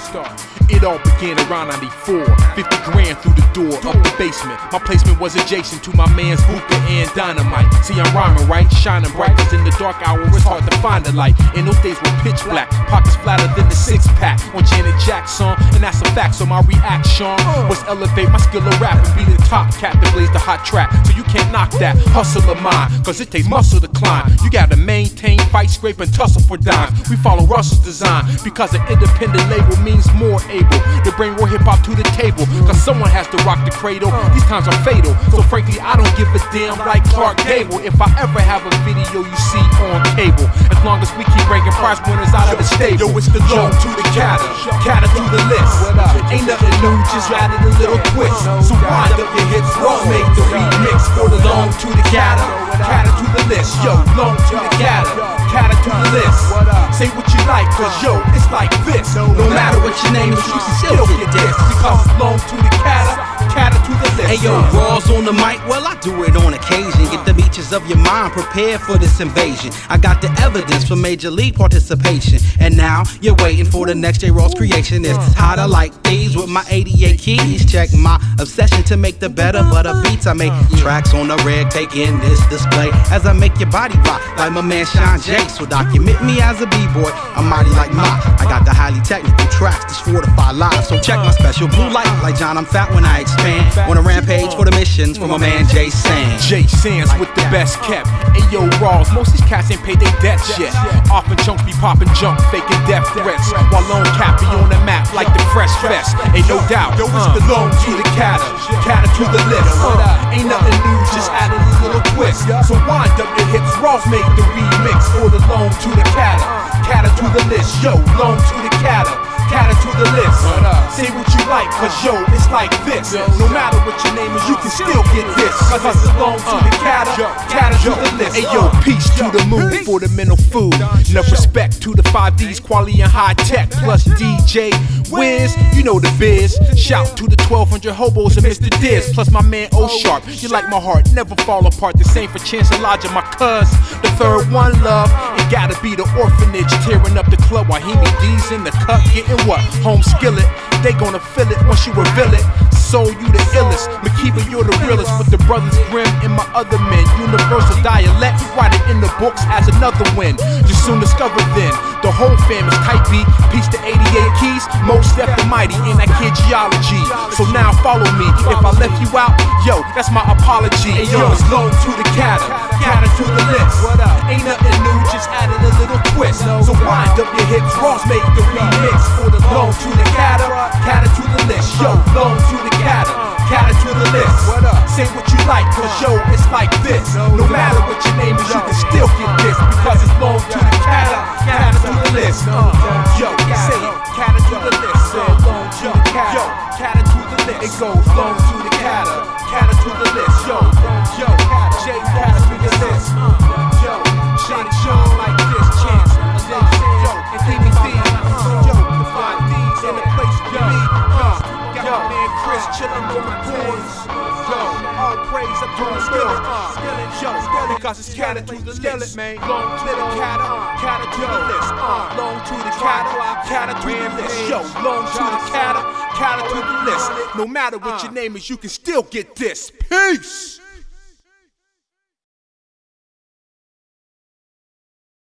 It all began around 94, 50 grand through the door up the basement. My placement was adjacent to my man's hookah and dynamite. See, I'm rhyming right, shining bright, cause in the dark hour it's hard to find the light. And those days were pitch black, pockets flatter than the six-pack on Janet Jackson. And that's a fact, so my reaction was elevate my skill of rap and be the top cat that blaze the hot track. So you can't knock that hustle of mine, cause it takes muscle to climb. You gotta maintain, fight, scrape, and tussle for dimes. We follow Russell's design, because an independent label means more able to bring more hip-hop to the table. Cause someone has to rock the cradle, these times are fatal. So frankly, I don't give a damn like Clark Gable if I ever have a video you see on cable. As long as we keep bringing prize winners out of the stable. Yo, it's the low to the catter to the list. Ain't nothing new, just added a little twist. So wind up your hits, roll, make the remix for the long to the catter to the list. Yo, long to the catter to the list. Say what you like, cause yo, it's like this. No matter what your name is, you can still get this. Because it's long to the catter to the list. Hey yo, Rawls on the mic, well I do it on occasion. Get the beaches of your mind prepared for this invasion. I got the evidence for major league participation. And now you're waiting for the next J. Rawls creation. It's how to like these with my 88 keys. Check my obsession to make the better beats. I make tracks on the red, taking this display as I make your body rock like my man Sean J. So document me as a b-boy, I'm mighty like Ma. I got the highly technical tracks that's fortified live. So check my special blue light, like John I'm fat when I expand. On a rampage for the missions from my man Jay Sands. Jay Sands with the best kept. Ayo Rawls, most these cats ain't paid their debts yet. Often chunks be popping junk, faking death threats, while Lone Cat be on the map like the Fresh Fest. Ain't no doubt, yo, it's the long to the catter to the list. Ain't nothing new, just added a little twist. So wind up your hips, Rawls make the remix for the long to the catter to the list. Yo, long to the catter to the list. Say what you like, cause yo, it's like this. No matter what your name is, you can still get this. Cause it's long to the catter to the list. Hey yo, peace to the moon for the mental food. Enough respect to the 5Ds, quality and high tech. Plus DJ Wiz, you know the biz. Shout to the 1200 hobos and Mr. Diz. Plus my man O Sharp, you like my heart, never fall apart. The same for Chance Elijah, my cuz. The third one love, it gotta be the orphanage. Tearing up the club while Hemi D's in the cup. Getting what? Home skillet. They gonna feel it once you reveal it. So you the illest, Makiba you're the realest. With the brothers Grimm and my other men. Universal dialect, write it in the books as another win. You soon discover then, the whole fam is type B. Peace to 88 keys, most step the mighty in that kid geology. So now follow me, if I left you out, yo, that's my apology. Hey yo, it's long to the catter to the list. Ain't nothing new, just added a little twist. So wind up your hips, Rawls make the remix for the long to the catter to the list. Yo, long to the catter to the list. Say what you like, cause yo, it's like this. No matter what your name is, you can still get this. Because it's long to the catter to the list. Yo, say it, catter to the list. Long to the catter to the list. It goes long to the catter to the list. Yo, Jay catter to the list. Yo, Jay Sean like this, Chance. Yo, and Hemi D. Yo, the 5Ds in the place to be. Got my man Chris chillin' on the boards. Yo, all praise up to the skillet. Yo, because it's catter to the list, man. Long to the catter to the list. Long to the catter to the list. Yo, long to the catter to the list. No matter what your name is, you can still get this. Peace.